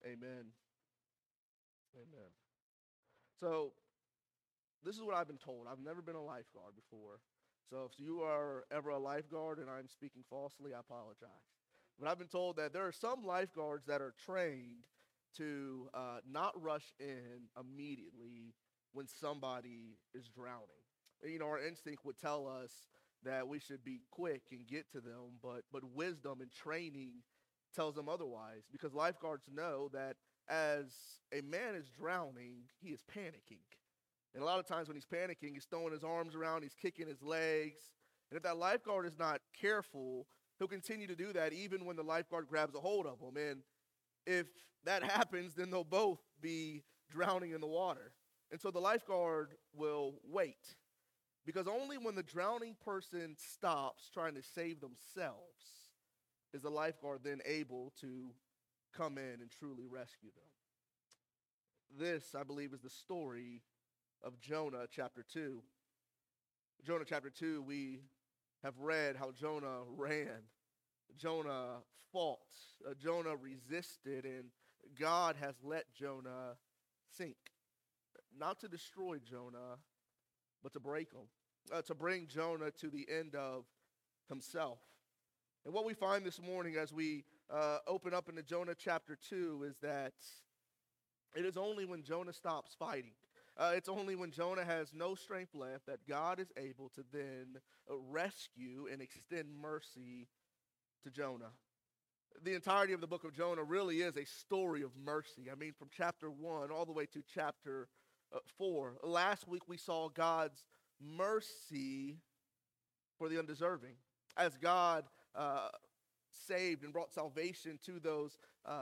Amen. Amen. So, this is what I've been told. I've never been a lifeguard before. So, if you are ever a lifeguard and I'm speaking falsely, I apologize. But I've been told that there are some lifeguards that are trained to not rush in immediately when somebody is drowning. Our instinct would tell us that we should be quick and get to them, but wisdom and training tells them otherwise because lifeguards know that as a man is drowning, he is panicking. And a lot of times when he's panicking, he's throwing his arms around, he's kicking his legs. And if that lifeguard is not careful, he'll continue to do that even when the lifeguard grabs a hold of him. And if that happens, then they'll both be drowning in the water. And so the lifeguard will wait because only when the drowning person stops trying to save themselves is the lifeguard then able to come in and truly rescue them. This, I believe, is the story of Jonah chapter 2. Jonah chapter 2, we have read how Jonah ran. Jonah fought. Jonah resisted, and God has let Jonah sink. Not to destroy Jonah, but to break him, to bring Jonah to the end of himself. And what we find this morning as we open up into Jonah chapter 2 is that it is only when Jonah stops fighting, it's only when Jonah has no strength left that God is able to then rescue and extend mercy to Jonah. The entirety of the book of Jonah really is a story of mercy. I mean, from chapter 1 all the way to chapter 4. Last week we saw God's mercy for the undeserving. As God saved and brought salvation to those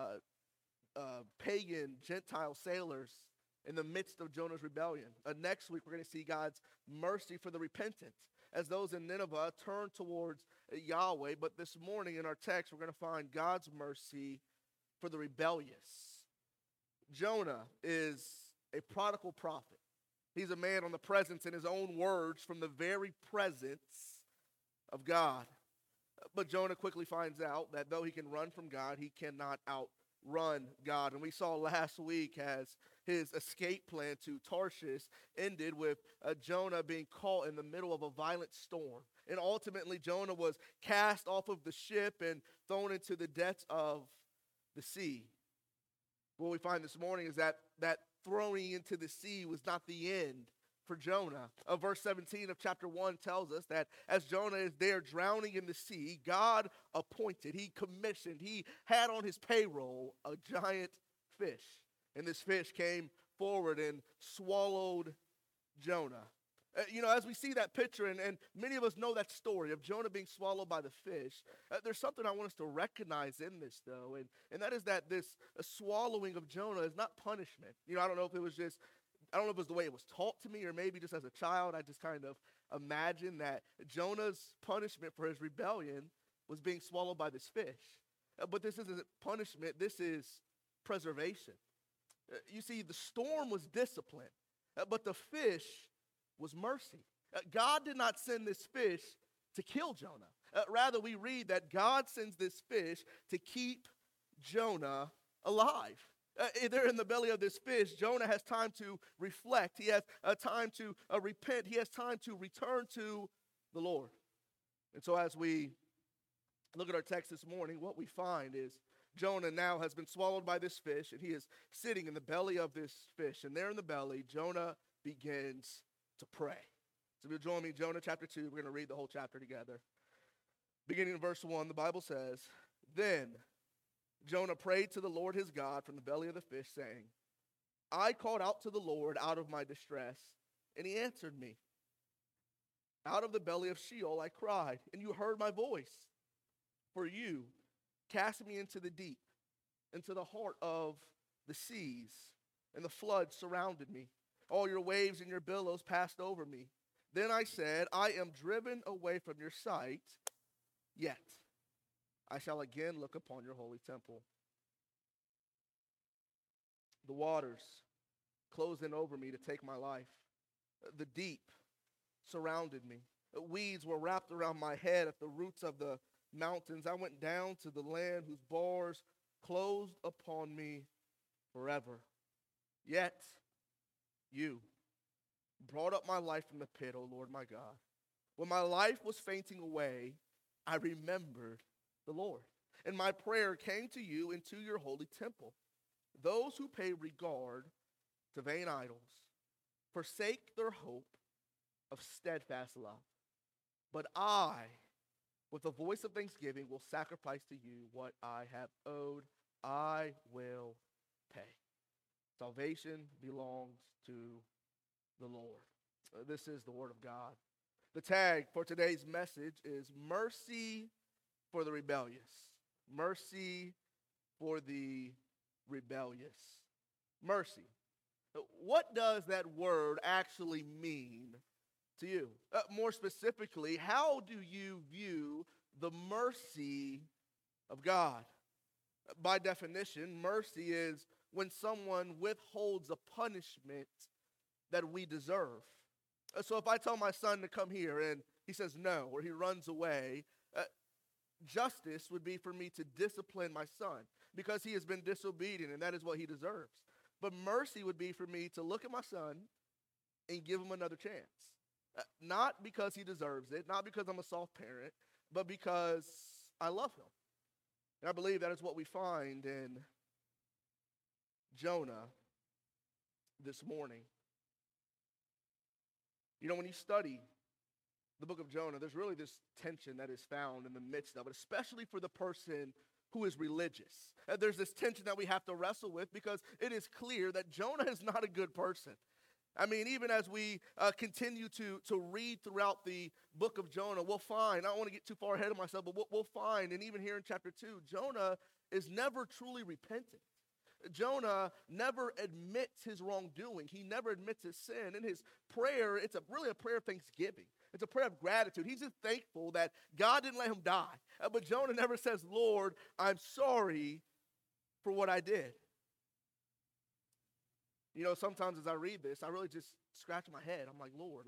pagan Gentile sailors in the midst of Jonah's rebellion. Next week, we're going to see God's mercy for the repentant as those in Nineveh turn towards Yahweh. But this morning in our text, we're going to find God's mercy for the rebellious. Jonah is a prodigal prophet. He's a man on the presence, in his own words, from the very presence of God. But Jonah quickly finds out that though he can run from God, he cannot outrun God. And we saw last week as his escape plan to Tarshish ended with Jonah being caught in the middle of a violent storm. And ultimately, Jonah was cast off of the ship and thrown into the depths of the sea. What we find this morning is that throwing into the sea was not the end for Jonah. Verse 17 of chapter 1 tells us that as Jonah is there drowning in the sea, God appointed, he commissioned, he had on his payroll a giant fish. And this fish came forward and swallowed Jonah. As we see that picture, and many of us know that story of Jonah being swallowed by the fish, there's something I want us to recognize in this, though, and that is that this swallowing of Jonah is not punishment. I don't know if it was the way it was taught to me, or maybe just as a child, I just kind of imagined that Jonah's punishment for his rebellion was being swallowed by this fish. But this isn't punishment, this is preservation. You see, the storm was discipline, but the fish was mercy. God did not send this fish to kill Jonah. Rather, we read that God sends this fish to keep Jonah alive. There in the belly of this fish, Jonah has time to reflect. He has time to repent. He has time to return to the Lord. And so as we look at our text this morning, what we find is Jonah now has been swallowed by this fish, and he is sitting in the belly of this fish. And there in the belly, Jonah begins to pray. So if you'll join me, Jonah chapter 2, we're going to read the whole chapter together. Beginning in verse 1, the Bible says, "Then Jonah prayed to the Lord his God from the belly of the fish, saying, I called out to the Lord out of my distress, and he answered me. Out of the belly of Sheol I cried, and you heard my voice. For you cast me into the deep, into the heart of the seas, and the flood surrounded me. All your waves and your billows passed over me. Then I said, I am driven away from your sight, yet I shall again look upon your holy temple. The waters closed in over me to take my life. The deep surrounded me. Weeds were wrapped around my head at the roots of the mountains. I went down to the land whose bars closed upon me forever. Yet you brought up my life from the pit, O Lord my God. When my life was fainting away, I remembered the Lord, and my prayer came to you into your holy temple. Those who pay regard to vain idols forsake their hope of steadfast love. But I, with a voice of thanksgiving, will sacrifice to you what I have owed. I will pay. Salvation belongs to the Lord. This is the word of God. The tag for today's message is mercy for the rebellious. Mercy for the rebellious. Mercy. What does that word actually mean to you? More specifically, how do you view the mercy of God? By definition, mercy is when someone withholds a punishment that we deserve. So if I tell my son to come here and he says no, or he runs away, justice would be for me to discipline my son because he has been disobedient, and that is what he deserves. But mercy would be for me to look at my son and give him another chance. Not because he deserves it, not because I'm a soft parent, but because I love him. And I believe that is what we find in Jonah this morning. You know, when you study the book of Jonah, there's really this tension that is found in the midst of it, especially for the person who is religious. There's this tension that we have to wrestle with because it is clear that Jonah is not a good person. I mean, even as we continue to read throughout the book of Jonah, we'll find, I don't want to get too far ahead of myself, but we'll find, and even here in chapter 2, Jonah is never truly repentant. Jonah never admits his wrongdoing. He never admits his sin. In his prayer, it's really a prayer of thanksgiving. It's a prayer of gratitude. He's just thankful that God didn't let him die. But Jonah never says, Lord, I'm sorry for what I did. You know, sometimes as I read this, I really just scratch my head. I'm like, Lord,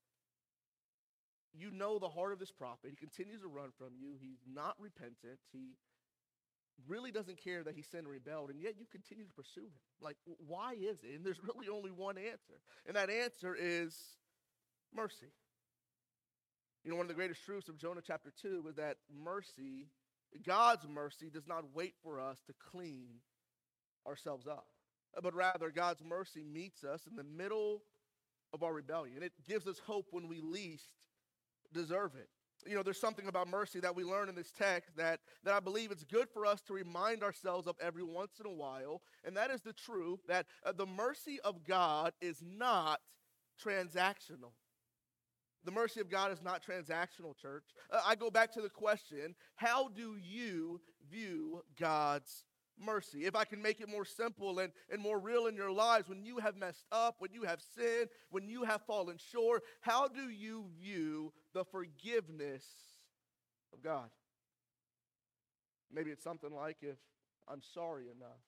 you know the heart of this prophet. He continues to run from you. He's not repentant. He really doesn't care that he sinned and rebelled, and yet you continue to pursue him. Like, why is it? And there's really only one answer, and that answer is mercy. You know, one of the greatest truths of Jonah chapter 2 is that mercy, God's mercy, does not wait for us to clean ourselves up, but rather God's mercy meets us in the middle of our rebellion. It gives us hope when we least deserve it. You know, there's something about mercy that we learn in this text that I believe it's good for us to remind ourselves of every once in a while, and that is the truth that the mercy of God is not transactional. The mercy of God is not transactional, church. I go back to the question, how do you view God's mercy? If I can make it more simple and more real in your lives, when you have messed up, when you have sinned, when you have fallen short, how do you view the forgiveness of God? Maybe it's something like, if I'm sorry enough,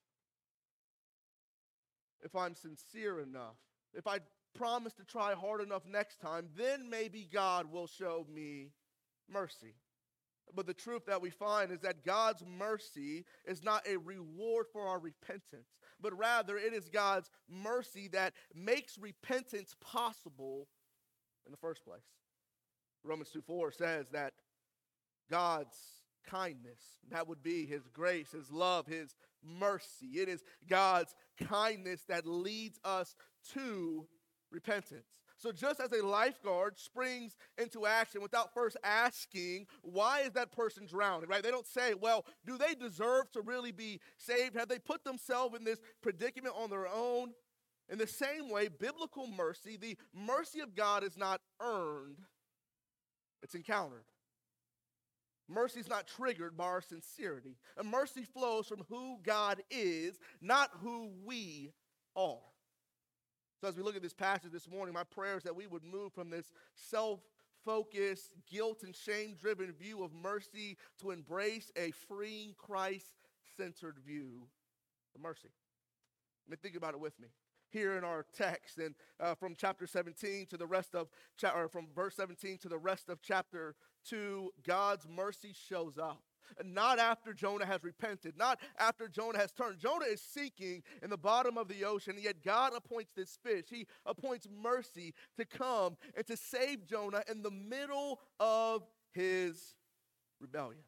if I'm sincere enough, if I promise to try hard enough next time, then maybe God will show me mercy. But the truth that we find is that God's mercy is not a reward for our repentance, but rather it is God's mercy that makes repentance possible in the first place. Romans 2:4 says that God's kindness, that would be his grace, his love, his mercy. It is God's kindness that leads us to repentance. So just as a lifeguard springs into action without first asking, why is that person drowning, right? They don't say, well, do they deserve to really be saved? Have they put themselves in this predicament on their own? In the same way, biblical mercy, the mercy of God, is not earned, it's encountered. Mercy is not triggered by our sincerity. And mercy flows from who God is, not who we are. So as we look at this passage this morning, my prayer is that we would move from this self-focused, guilt and shame-driven view of mercy to embrace a freeing, Christ-centered view of mercy. I mean, think about it with me. Here in our text, and from chapter 17 to the rest of, from verse 17 to the rest of chapter 2, God's mercy shows up. not after Jonah has repented, not after Jonah has turned. Jonah is sinking in the bottom of the ocean, and yet God appoints this fish. He appoints mercy to come and to save Jonah in the middle of his rebellion.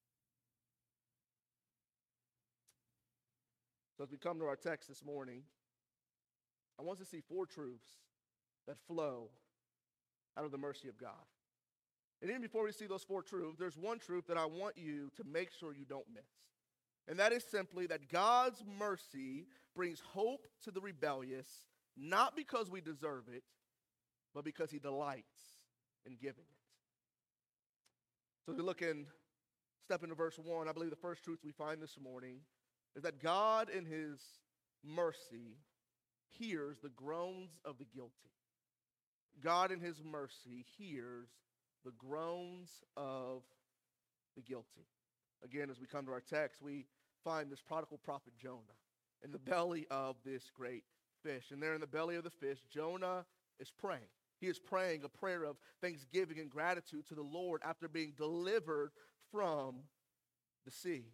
So as we come to our text this morning, I want us to see four truths that flow out of the mercy of God. And even before we see those four truths, there's one truth that I want you to make sure you don't miss. And that is simply that God's mercy brings hope to the rebellious, not because we deserve it, but because he delights in giving it. So as we step into verse 1, I believe the first truth we find this morning is that God in his mercy hears the groans of the guilty. God in his mercy hears the groans of the guilty. Again, as we come to our text, we find this prodigal prophet Jonah in the belly of this great fish. And there in the belly of the fish, Jonah is praying. He is praying a prayer of thanksgiving and gratitude to the Lord after being delivered from the sea.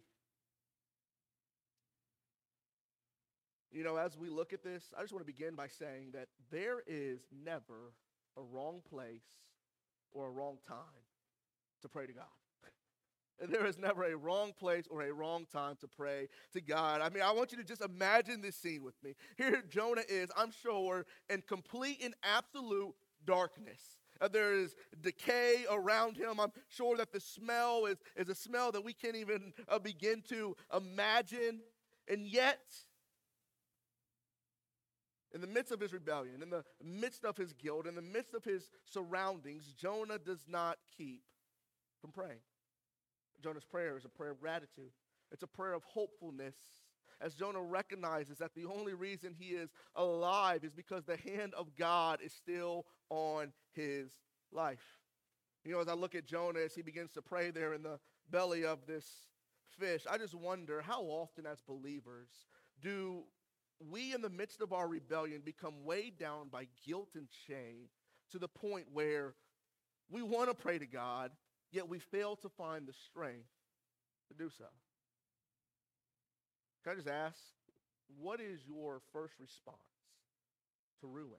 You know, as we look at this, I just want to begin by saying that there is never a wrong place or a wrong time to pray to God. There is never a wrong place or a wrong time to pray to God. I mean, I want you to just imagine this scene with me. Here Jonah is, I'm sure, in complete and absolute darkness. There is decay around him. I'm sure that the smell is a smell that we can't even begin to imagine. And yet, in the midst of his rebellion, in the midst of his guilt, in the midst of his surroundings, Jonah does not keep from praying. Jonah's prayer is a prayer of gratitude. It's a prayer of hopefulness, as Jonah recognizes that the only reason he is alive is because the hand of God is still on his life. You know, as I look at Jonah as he begins to pray there in the belly of this fish, I just wonder how often as believers do we in the midst of our rebellion become weighed down by guilt and shame to the point where we want to pray to God, yet we fail to find the strength to do so. Can I just ask, what is your first response to ruin?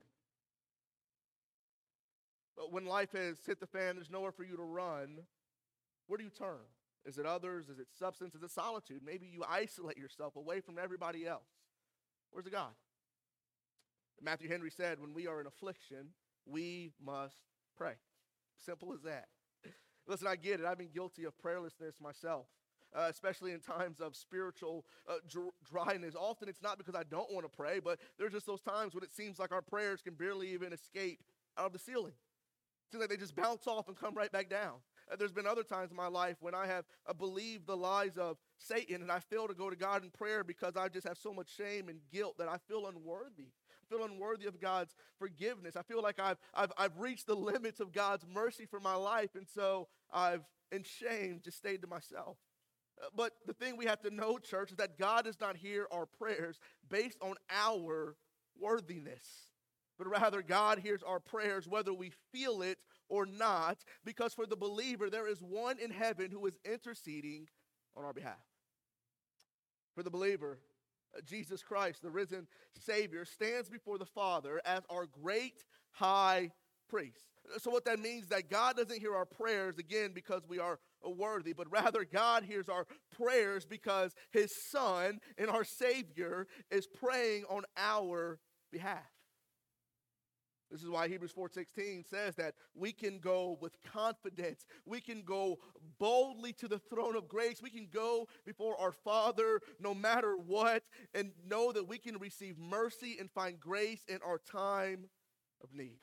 But when life has hit the fan, there's nowhere for you to run. Where do you turn? Is it others? Is it substance? Is it solitude? Maybe you isolate yourself away from everybody else. Where's the God? Matthew Henry said, when we are in affliction, we must pray. Simple as that. Listen, I get it. I've been guilty of prayerlessness myself, especially in times of spiritual dryness. Often it's not because I don't want to pray, but there's just those times when it seems like our prayers can barely even escape out of the ceiling. It seems like they just bounce off and come right back down. There's been other times in my life when I have believed the lies of Satan and I fail to go to God in prayer because I just have so much shame and guilt that I feel unworthy. I feel unworthy of God's forgiveness. I feel like I've reached the limits of God's mercy for my life, and so I've, in shame, just stayed to myself. But the thing we have to know, church, is that God does not hear our prayers based on our worthiness. But rather, God hears our prayers whether we feel it or not, because for the believer, there is one in heaven who is interceding on our behalf. For the believer, Jesus Christ, the risen Savior, stands before the Father as our great high priest. So what that means is that God doesn't hear our prayers, again, because we are worthy, but rather God hears our prayers because his Son and our Savior is praying on our behalf. This is why Hebrews 4:16 says that we can go with confidence. We can go boldly to the throne of grace. We can go before our Father no matter what and know that we can receive mercy and find grace in our time of need.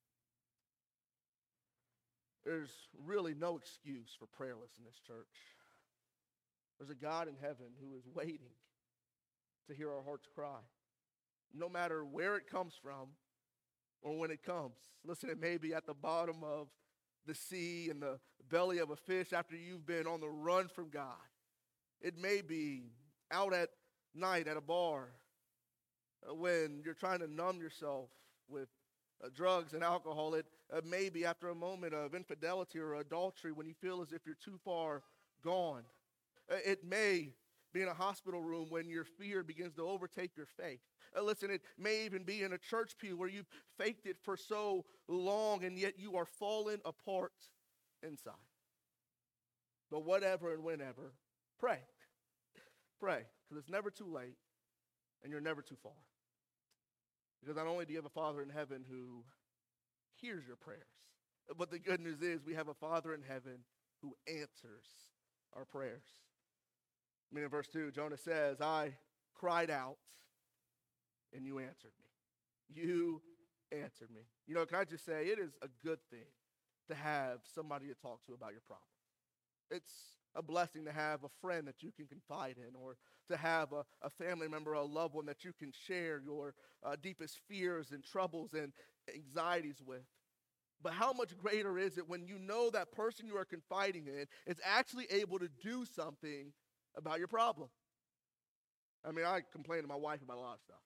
There's really no excuse for prayerlessness, church. There's a God in heaven who is waiting to hear our hearts cry, no matter where it comes from or when it comes. Listen, it may be at the bottom of the sea, in the belly of a fish after you've been on the run from God. It may be out at night at a bar when you're trying to numb yourself with drugs and alcohol. It may be after a moment of infidelity or adultery when you feel as if you're too far gone. It may be in a hospital room when your fear begins to overtake your faith. Listen, it may even be in a church pew where you've faked it for so long and yet you are falling apart inside. But whatever and whenever, pray. Pray, because it's never too late and you're never too far. Because not only do you have a Father in heaven who hears your prayers, but the good news is we have a Father in heaven who answers our prayers. I mean, in verse 2, Jonah says, I cried out and you answered me. You answered me. You know, can I just say, it is a good thing to have somebody to talk to about your problem. It's a blessing to have a friend that you can confide in, or to have a family member, a loved one that you can share your deepest fears and troubles and anxieties with. But how much greater is it when you know that person you are confiding in is actually able to do something about your problem? I mean, I complain to my wife about a lot of stuff.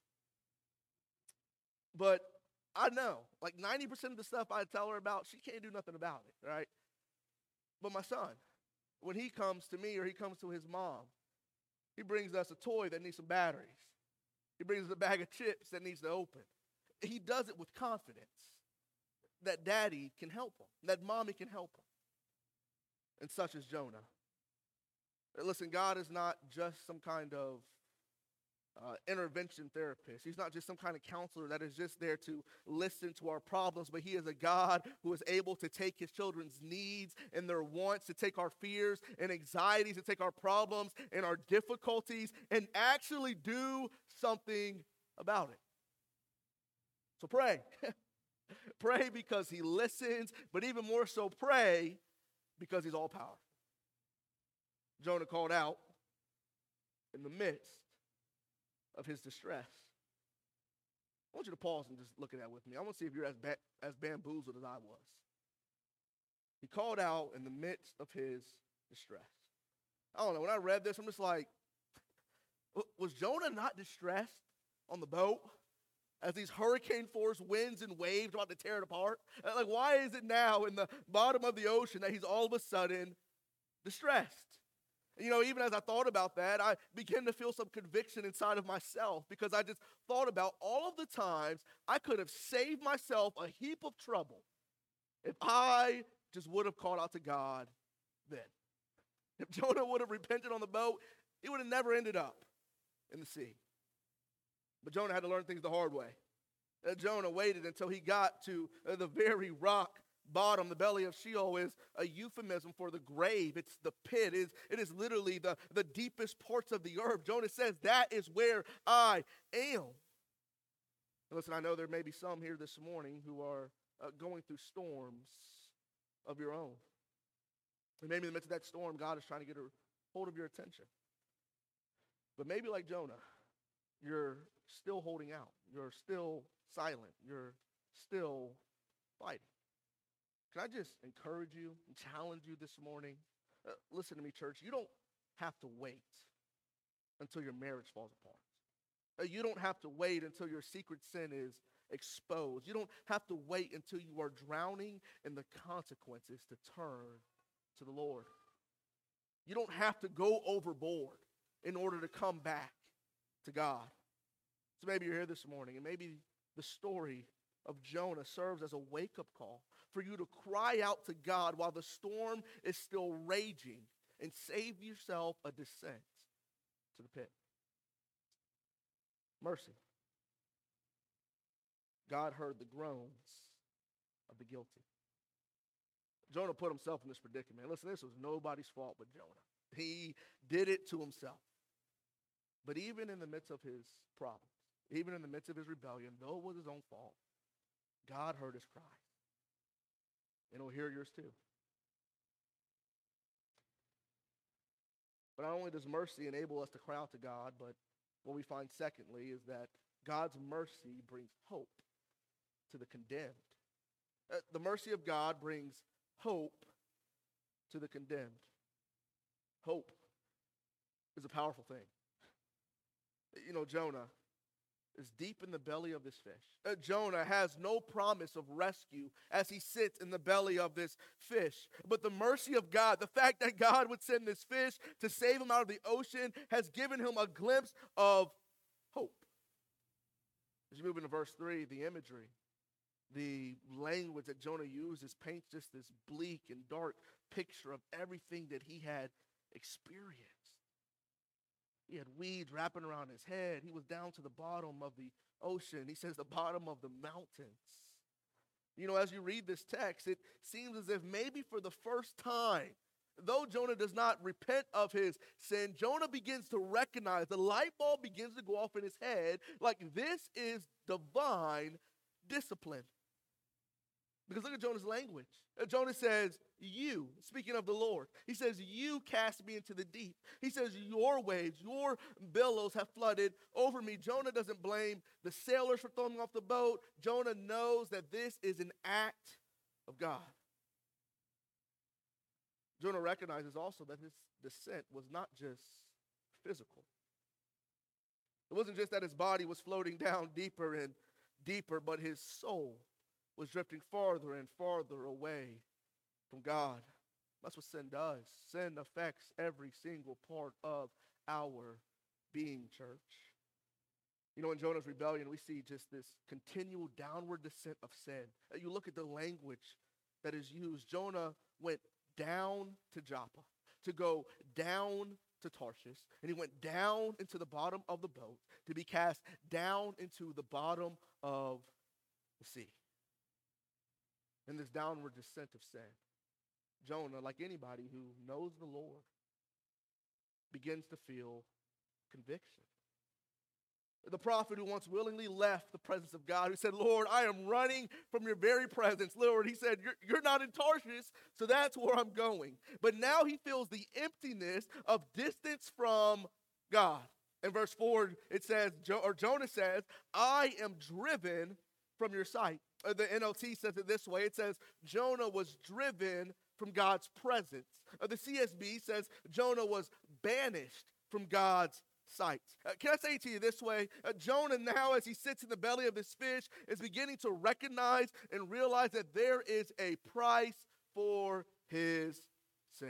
But I know, like 90% of the stuff I tell her about, she can't do nothing about it, right? But my son, when he comes to me or he comes to his mom, he brings us a toy that needs some batteries. He brings us a bag of chips that needs to open. He does it with confidence that daddy can help him, that mommy can help him. And such is Jonah. Listen, God is not just some kind of intervention therapist. He's not just some kind of counselor that is just there to listen to our problems, but he is a God who is able to take his children's needs and their wants, to take our fears and anxieties, to take our problems and our difficulties and actually do something about it. So pray. Pray because he listens, but even more so, pray because he's all powerful. Jonah called out in the midst of his distress. I want you to pause and just look at that with me. I want to see if you're as bamboozled as I was. He called out in the midst of his distress. I don't know, when I read this, I'm just like, was Jonah not distressed on the boat as these hurricane force winds and waves are about to tear it apart? Like, why is it now in the bottom of the ocean that he's all of a sudden distressed? You know, even as I thought about that, I began to feel some conviction inside of myself, because I just thought about all of the times I could have saved myself a heap of trouble if I just would have called out to God then. If Jonah would have repented on the boat, he would have never ended up in the sea. But Jonah had to learn things the hard way. Jonah waited until he got to the very rock bottom. The belly of Sheol is a euphemism for the grave. It's the pit. It is literally the deepest parts of the earth. Jonah says, that is where I am. And listen, I know there may be some here this morning who are going through storms of your own. And maybe in the midst of that storm, God is trying to get a hold of your attention. But maybe like Jonah, you're still holding out. You're still silent. You're still fighting. Can I just encourage you and challenge you this morning? Listen to me, church. You don't have to wait until your marriage falls apart. You don't have to wait until your secret sin is exposed. You don't have to wait until you are drowning in the consequences to turn to the Lord. You don't have to go overboard in order to come back to God. So maybe you're here this morning, and maybe the story of Jonah serves as a wake-up call for you to cry out to God while the storm is still raging and save yourself a descent to the pit. Mercy. God heard the groans of the guilty. Jonah put himself in this predicament. Listen, this was nobody's fault but Jonah. He did it to himself. But even in the midst of his problems, even in the midst of his rebellion, though it was his own fault, God heard his cry. And he'll hear yours too. But not only does mercy enable us to cry out to God, but what we find secondly is that God's mercy brings hope to the condemned. The mercy of God brings hope to the condemned. Hope is a powerful thing. You know, Jonah, is deep in the belly of this fish. Jonah has no promise of rescue as he sits in the belly of this fish. But the mercy of God, the fact that God would send this fish to save him out of the ocean, has given him a glimpse of hope. As you move into verse 3, the imagery, the language that Jonah uses paints just this bleak and dark picture of everything that he had experienced. He had weeds wrapping around his head. He was down to the bottom of the ocean. He says the bottom of the mountains. You know, as you read this text, it seems as if maybe for the first time, though Jonah does not repent of his sin, Jonah begins to recognize, the light bulb begins to go off in his head, like this is divine discipline. Because look at Jonah's language. Jonah says, you, speaking of the Lord, he says, you cast me into the deep. He says, your waves, your billows have flooded over me. Jonah doesn't blame the sailors for throwing him off the boat. Jonah knows that this is an act of God. Jonah recognizes also that his descent was not just physical. It wasn't just that his body was floating down deeper and deeper, but his soul was drifting farther and farther away from God. That's what sin does. Sin affects every single part of our being, church. You know, in Jonah's rebellion, we see just this continual downward descent of sin. You look at the language that is used. Jonah went down to Joppa to go down to Tarshish, and he went down into the bottom of the boat to be cast down into the bottom of the sea. In this downward descent of sin, Jonah, like anybody who knows the Lord, begins to feel conviction. The prophet who once willingly left the presence of God, who said, Lord, I am running from your very presence. Lord, he said, you're not in Tarshish, so that's where I'm going. But now he feels the emptiness of distance from God. In verse 4, it says, Jonah says, I am driven from your sight. The NLT says it this way. It says, Jonah was driven from God's presence. The CSB says, Jonah was banished from God's sight. Can I say to you this way? Jonah now, as he sits in the belly of this fish, is beginning to recognize and realize that there is a price for his sin.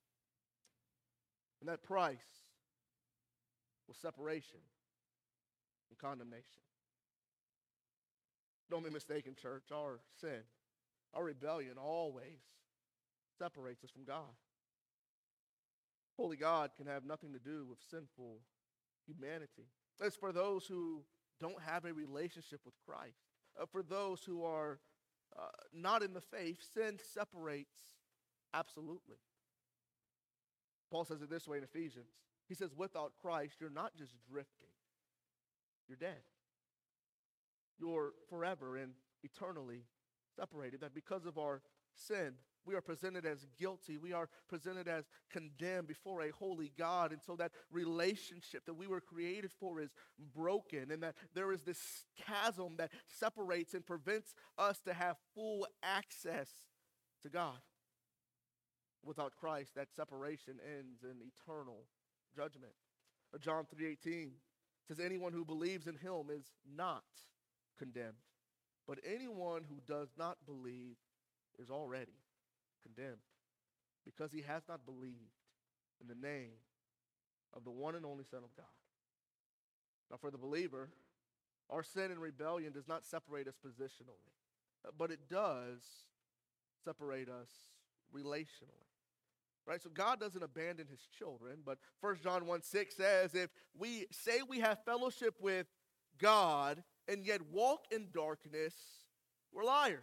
And that price was separation and condemnation. Don't be mistaken, church. Our sin, our rebellion always separates us from God. Holy God can have nothing to do with sinful humanity. It's for those who don't have a relationship with Christ. For those who are not in the faith, sin separates absolutely. Paul says it this way in Ephesians. He says, without Christ, you're not just drifting. You're dead. You're forever and eternally separated. That because of our sin, we are presented as guilty. We are presented as condemned before a holy God. And so that relationship that we were created for is broken. And that there is this chasm that separates and prevents us to have full access to God. Without Christ, that separation ends in eternal judgment. John 3:18 says, anyone who believes in him is not condemned, but anyone who does not believe is already condemned, because he has not believed in the name of the one and only Son of God. Now for the believer, our sin and rebellion does not separate us positionally, but it does separate us relationally. Right? So God doesn't abandon his children, but 1 John 1:6 says, if we say we have fellowship with God and yet walk in darkness, we're liars.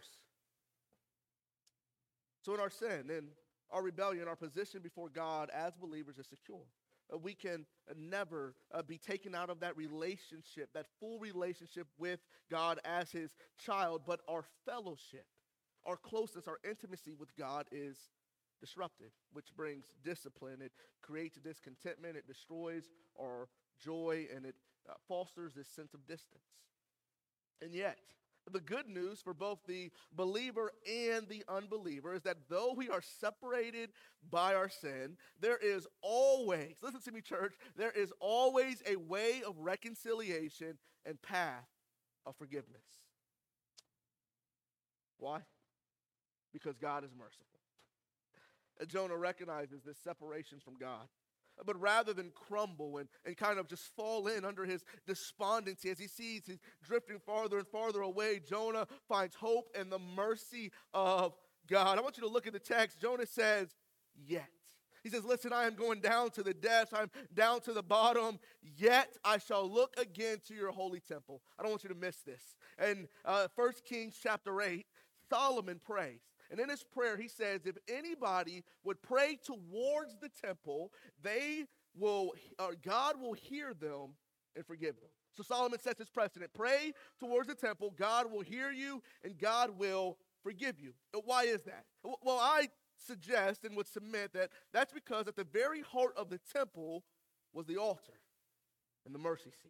So in our sin, in our rebellion, our position before God as believers is secure. We can never be taken out of that relationship, that full relationship with God as his child, but our fellowship, our closeness, our intimacy with God is disrupted, which brings discipline. It creates discontentment. It destroys our joy, and it fosters this sense of distance. And yet, The good news for both the believer and the unbeliever is that though we are separated by our sin, there is always, listen to me, church, there is always a way of reconciliation and path of forgiveness. Why? Because God is merciful. Jonah recognizes this separation from God. But rather than crumble and kind of just fall in under his despondency as he sees he's drifting farther and farther away, Jonah finds hope in the mercy of God. I want you to look at the text. Jonah says, yet. He says, listen, I am going down to the depths. I'm down to the bottom. Yet I shall look again to your holy temple. I don't want you to miss this. And 1 Kings chapter 8, Solomon prays. And in his prayer, he says, if anybody would pray towards the temple, God will hear them and forgive them. So Solomon sets his precedent. Pray towards the temple, God will hear you, and God will forgive you. Why is that? Well, I suggest and would submit that that's because at the very heart of the temple was the altar and the mercy seat.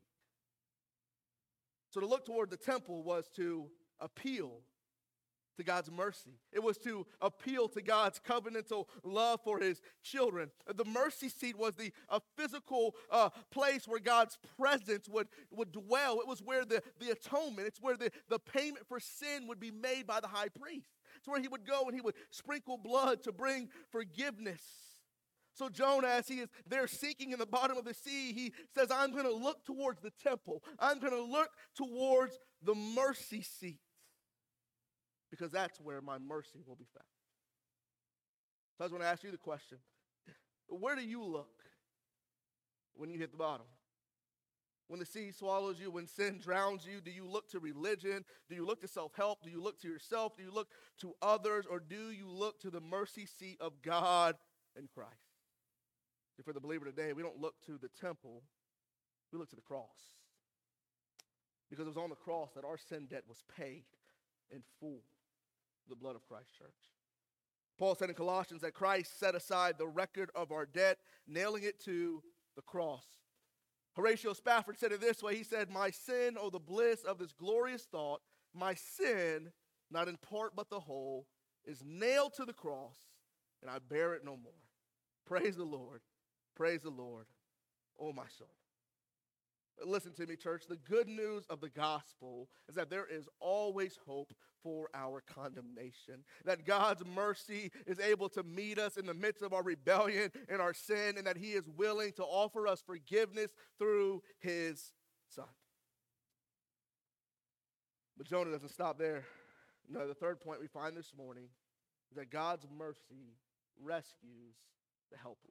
So to look toward the temple was to appeal to God's mercy. It was to appeal to God's covenantal love for his children. The mercy seat was a physical place where God's presence would dwell. It was where the atonement, it's where the payment for sin would be made by the high priest. It's where he would go and he would sprinkle blood to bring forgiveness. So Jonah, as he is there sinking in the bottom of the sea, he says, I'm going to look towards the temple. I'm going to look towards the mercy seat, because that's where my mercy will be found. So I just want to ask you the question, where do you look when you hit the bottom? When the sea swallows you, when sin drowns you, do you look to religion? Do you look to self-help? Do you look to yourself? Do you look to others? Or do you look to the mercy seat of God and Christ? And for the believer today, we don't look to the temple, we look to the cross. Because it was on the cross that our sin debt was paid in full. The blood of Christ, church. Paul said in Colossians that Christ set aside the record of our debt, nailing it to the cross. Horatio Spafford said it this way. He said, my sin, oh the bliss of this glorious thought, my sin, not in part but the whole, is nailed to the cross, and I bear it no more. Praise the Lord. Praise the Lord, oh my soul. Listen to me, church. The good news of the gospel is that there is always hope for our condemnation. That God's mercy is able to meet us in the midst of our rebellion and our sin, and that he is willing to offer us forgiveness through his Son. But Jonah doesn't stop there. No, the third point we find this morning is that God's mercy rescues the helpless.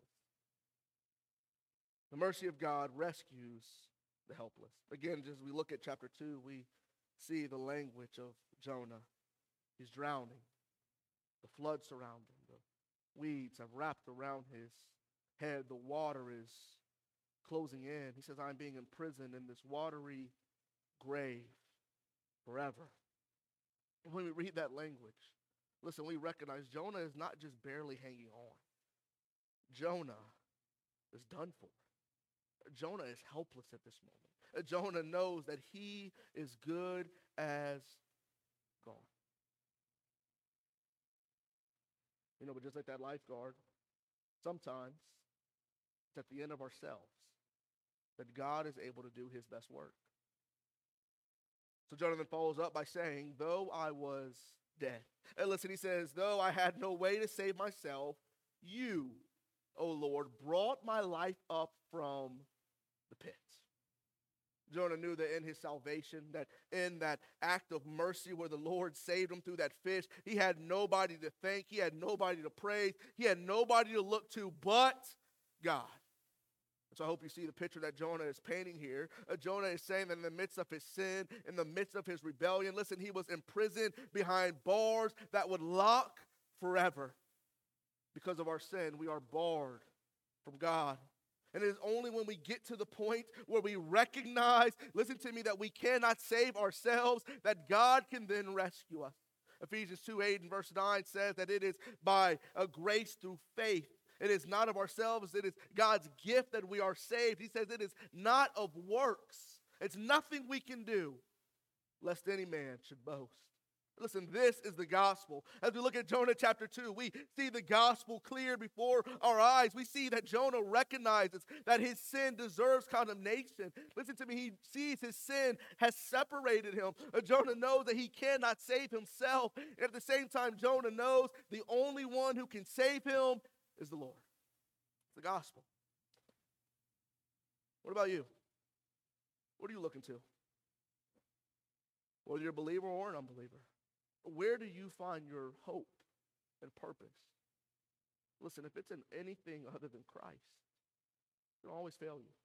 The mercy of God rescues the helpless. Again, as we look at chapter 2, we see the language of Jonah. He's drowning. The flood surround him. The weeds have wrapped around his head. The water is closing in. He says, I'm being imprisoned in this watery grave forever. And when we read that language, listen, we recognize Jonah is not just barely hanging on. Jonah is done for. Jonah is helpless at this moment. Jonah knows that he is good as gone. You know, but just like that lifeguard, sometimes it's at the end of ourselves that God is able to do his best work. So Jonah then follows up by saying, though I was dead. And listen, he says, though I had no way to save myself, you, O Lord, brought my life up from the pit. Jonah knew that in his salvation, that in that act of mercy where the Lord saved him through that fish, he had nobody to thank, he had nobody to praise, he had nobody to look to but God. So I hope you see the picture that Jonah is painting here. Jonah is saying that in the midst of his sin, in the midst of his rebellion, listen, he was imprisoned behind bars that would lock forever. Because of our sin, we are barred from God. And it is only when we get to the point where we recognize, listen to me, that we cannot save ourselves, that God can then rescue us. Ephesians 2:8 and verse 9 says that it is by a grace through faith. It is not of ourselves. It is God's gift that we are saved. He says it is not of works. It's nothing we can do, lest any man should boast. Listen, this is the gospel. As we look at Jonah chapter 2, we see the gospel clear before our eyes. We see that Jonah recognizes that his sin deserves condemnation. Listen to me, he sees his sin has separated him. Jonah knows that he cannot save himself. And at the same time, Jonah knows the only one who can save him is the Lord. It's the gospel. What about you? What are you looking to? Whether you're a believer or an unbeliever. Where do you find your hope and purpose? Listen, if it's in anything other than Christ, it'll always fail you.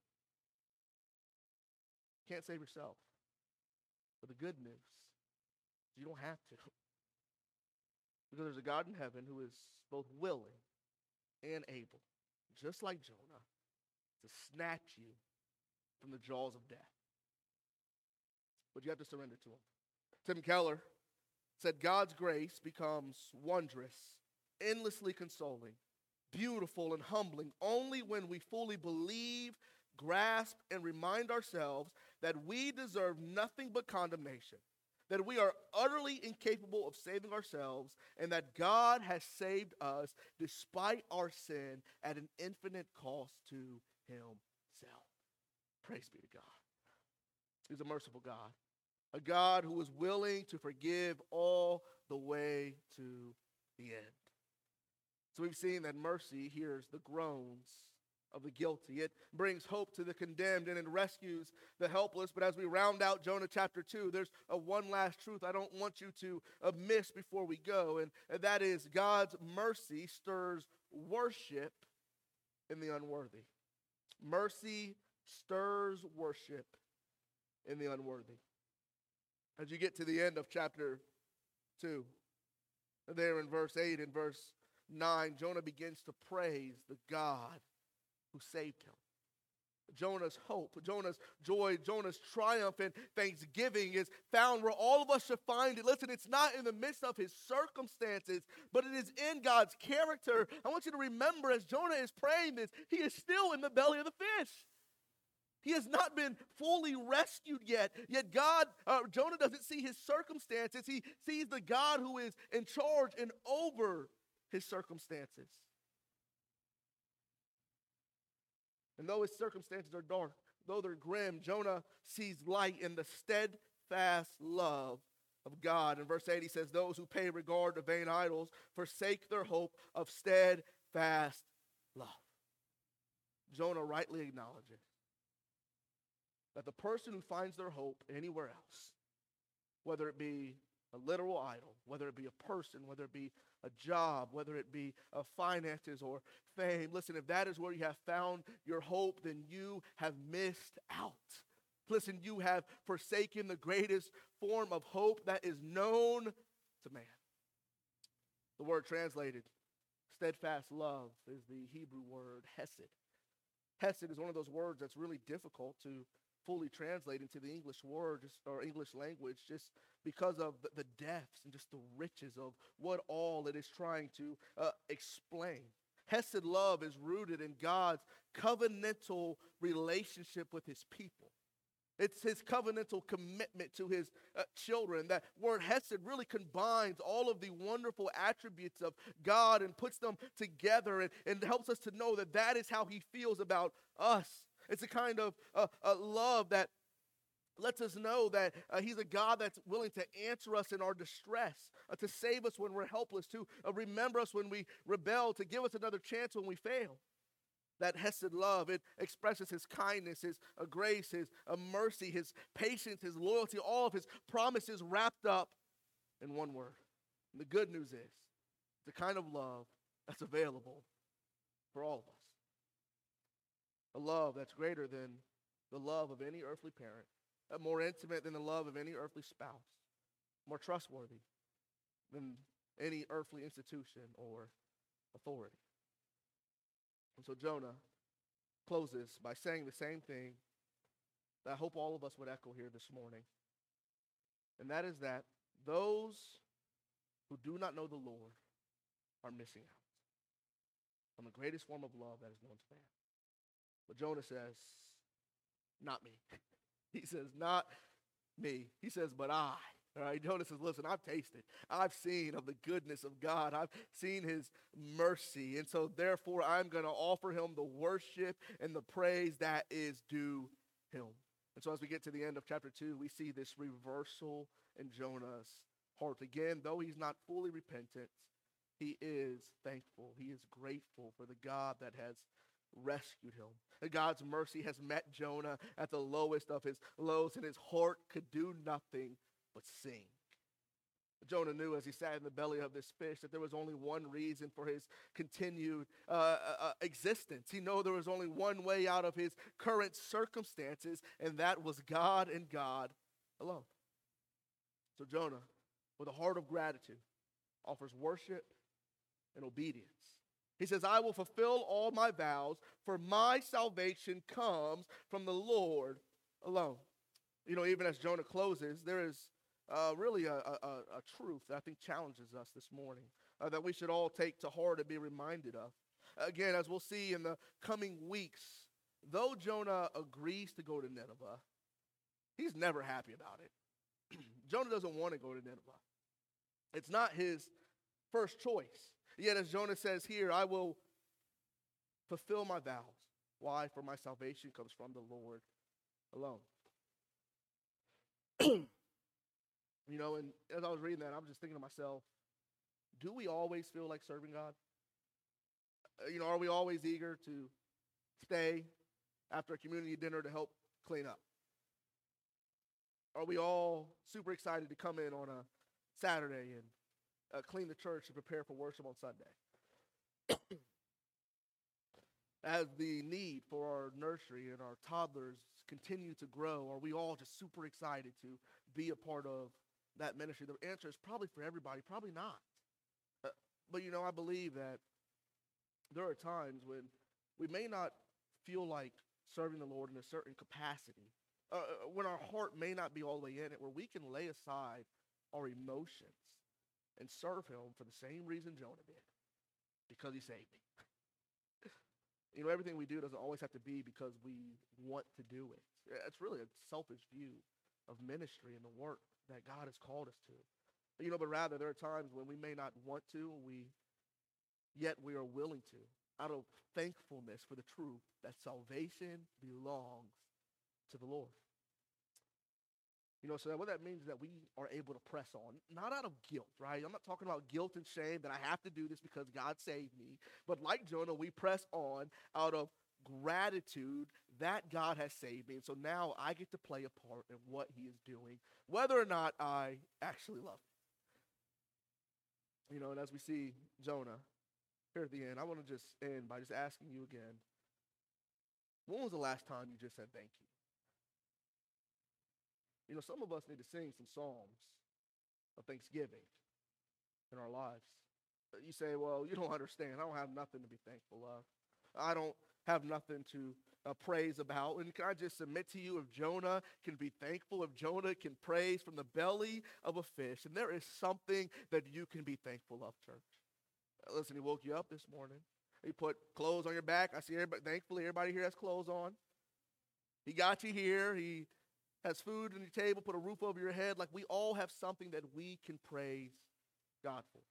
You can't save yourself. But the good news is you don't have to. Because there's a God in heaven who is both willing and able, just like Jonah, to snatch you from the jaws of death. But you have to surrender to him. Tim Keller said God's grace becomes wondrous, endlessly consoling, beautiful and humbling only when we fully believe, grasp, and remind ourselves that we deserve nothing but condemnation, that we are utterly incapable of saving ourselves, and that God has saved us despite our sin at an infinite cost to himself. Praise be to God. He's a merciful God. A God who is willing to forgive all the way to the end. So we've seen that mercy hears the groans of the guilty. It brings hope to the condemned and it rescues the helpless. But as we round out Jonah chapter 2, there's one last truth I don't want you to miss before we go. And that is God's mercy stirs worship in the unworthy. Mercy stirs worship in the unworthy. As you get to the end of chapter 2, there in verse 8 and verse 9, Jonah begins to praise the God who saved him. Jonah's hope, Jonah's joy, Jonah's triumph and thanksgiving is found where all of us should find it. Listen, it's not in the midst of his circumstances, but it is in God's character. I want you to remember as Jonah is praying this, he is still in the belly of the fish. He has not been fully rescued yet. Yet Jonah doesn't see his circumstances. He sees the God who is in charge and over his circumstances. And though his circumstances are dark, though they're grim, Jonah sees light in the steadfast love of God. In verse 8 he says, those who pay regard to vain idols forsake their hope of steadfast love. Jonah rightly acknowledges that the person who finds their hope anywhere else, whether it be a literal idol, whether it be a person, whether it be a job, whether it be finances or fame, listen, if that is where you have found your hope, then you have missed out. Listen, you have forsaken the greatest form of hope that is known to man. The word translated steadfast love is the Hebrew word hesed. Hesed is one of those words that's really difficult to fully translate into the English word or English language just because of the depths and just the riches of what all it is trying to explain. Hesed love is rooted in God's covenantal relationship with his people. It's his covenantal commitment to his children. That word hesed really combines all of the wonderful attributes of God and puts them together and helps us to know that that is how he feels about us. It's a kind of love that lets us know that he's a God that's willing to answer us in our distress, to save us when we're helpless, to remember us when we rebel, to give us another chance when we fail. That hesed love, it expresses his kindness, his grace, his mercy, his patience, his loyalty, all of his promises wrapped up in one word. And the good news is, it's the kind of love that's available for all of us. A love that's greater than the love of any earthly parent, more intimate than the love of any earthly spouse, more trustworthy than any earthly institution or authority. And so Jonah closes by saying the same thing that I hope all of us would echo here this morning. And that is that those who do not know the Lord are missing out on the greatest form of love that is known to man. But Jonah says, not me. He says, not me. He says, but I. All right, Jonah says, listen, I've tasted. I've seen of the goodness of God. I've seen his mercy. And so therefore I'm going to offer him the worship and the praise that is due him. And so as we get to the end of chapter 2, we see this reversal in Jonah's heart. Again, though he's not fully repentant, he is thankful. He is grateful for the God that has rescued him. And God's mercy has met Jonah at the lowest of his lows, and his heart could do nothing but sing. Jonah knew as he sat in the belly of this fish that there was only one reason for his continued existence. He knew there was only one way out of his current circumstances, and that was God and God alone. So Jonah, with a heart of gratitude, offers worship and obedience. He says, I will fulfill all my vows, for my salvation comes from the Lord alone. You know, even as Jonah closes, there is really a truth that I think challenges us this morning, that we should all take to heart and be reminded of. Again, as we'll see in the coming weeks, though Jonah agrees to go to Nineveh, he's never happy about it. Jonah doesn't want to go to Nineveh. It's not his first choice. Yet as Jonah says here, I will fulfill my vows. Why? For my salvation comes from the Lord alone. You know, and as I was reading that, I'm just thinking to myself, do we always feel like serving God? You know, are we always eager to stay after a community dinner to help clean up? Are we all super excited to come in on a Saturday and clean the church and prepare for worship on Sunday? As the need for our nursery and our toddlers continue to grow, are we all just super excited to be a part of that ministry? The answer is probably for everybody, probably not. But, you know, I believe that there are times when we may not feel like serving the Lord in a certain capacity, when our heart may not be all the way in it, where we can lay aside our emotions and serve him for the same reason Jonah did, because he saved me. You know, everything we do doesn't always have to be because we want to do it. It's really a selfish view of ministry and the work that God has called us to. You know, but rather there are times when we may not want to, yet we are willing to, out of thankfulness for the truth that salvation belongs to the Lord. You know, so what that means is that we are able to press on, not out of guilt, right? I'm not talking about guilt and shame that I have to do this because God saved me. But like Jonah, we press on out of gratitude that God has saved me. And so now I get to play a part in what he is doing, whether or not I actually love him. You know, and as we see Jonah here at the end, I want to just end by just asking you again, when was the last time you just said thank you? You know, some of us need to sing some psalms of thanksgiving in our lives. You say, well, you don't understand. I don't have nothing to be thankful of. I don't have nothing to praise about. And can I just submit to you, if Jonah can be thankful, if Jonah can praise from the belly of a fish, and there is something that you can be thankful of, church. Listen, he woke you up this morning. He put clothes on your back. I see everybody, thankfully, everybody here has clothes on. He got you here. He has food on your table, put a roof over your head. Like, we all have something that we can praise God for.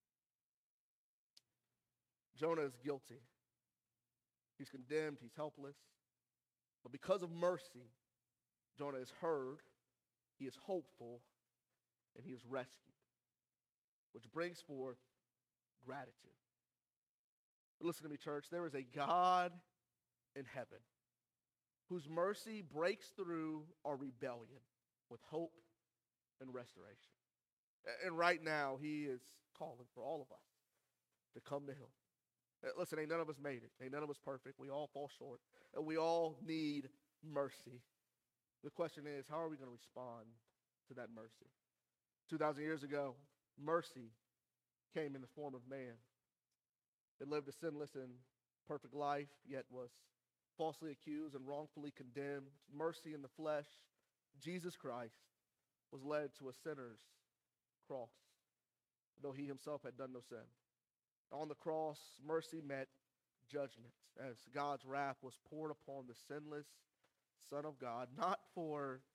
Jonah is guilty. He's condemned. He's helpless. But because of mercy, Jonah is heard, he is hopeful, and he is rescued, which brings forth gratitude. But listen to me, church. There is a God in heaven whose mercy breaks through our rebellion with hope and restoration. And right now, he is calling for all of us to come to him. Listen, ain't none of us made it. Ain't none of us perfect. We all fall short. And we all need mercy. The question is, how are we going to respond to that mercy? 2,000 years ago, mercy came in the form of man. It lived a sinless and perfect life, yet was falsely accused and wrongfully condemned. Mercy in the flesh, Jesus Christ, was led to a sinner's cross, though he himself had done no sin. On the cross, mercy met judgment as God's wrath was poured upon the sinless Son of God, not for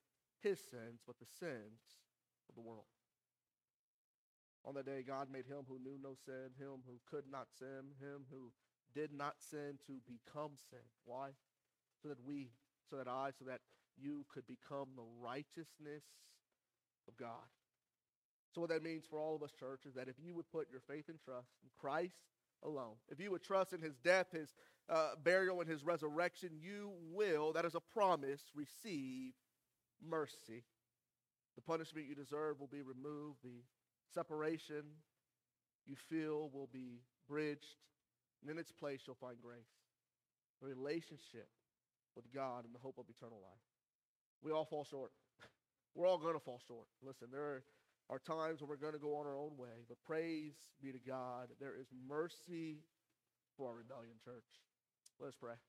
his sins, but the sins of the world. On that day, God made him who knew no sin, him who could not sin, him who did not sin to become sin. Why? So that you could become the righteousness of God. So what that means for all of us, church, is that if you would put your faith and trust in Christ alone, if you would trust in his death, his burial, and his resurrection, you will, that is a promise, receive mercy. The punishment you deserve will be removed. The separation you feel will be bridged. And in its place, you'll find grace, a relationship with God, and the hope of eternal life. We all fall short. We're all going to fall short. Listen, there are times when we're going to go on our own way, but praise be to God, there is mercy for our rebellion, church. Let us pray.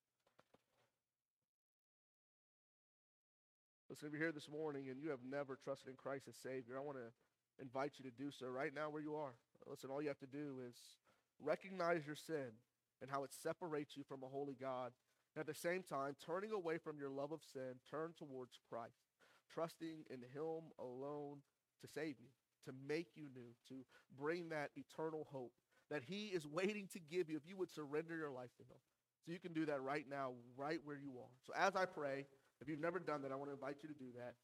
Listen, if you're here this morning and you have never trusted in Christ as Savior, I want to invite you to do so right now where you are. Listen, all you have to do is recognize your sin and how it separates you from a holy God. And at the same time, turning away from your love of sin, turn towards Christ, trusting in him alone to save you, to make you new, to bring that eternal hope that he is waiting to give you if you would surrender your life to him. So you can do that right now, right where you are. So as I pray, if you've never done that, I want to invite you to do that.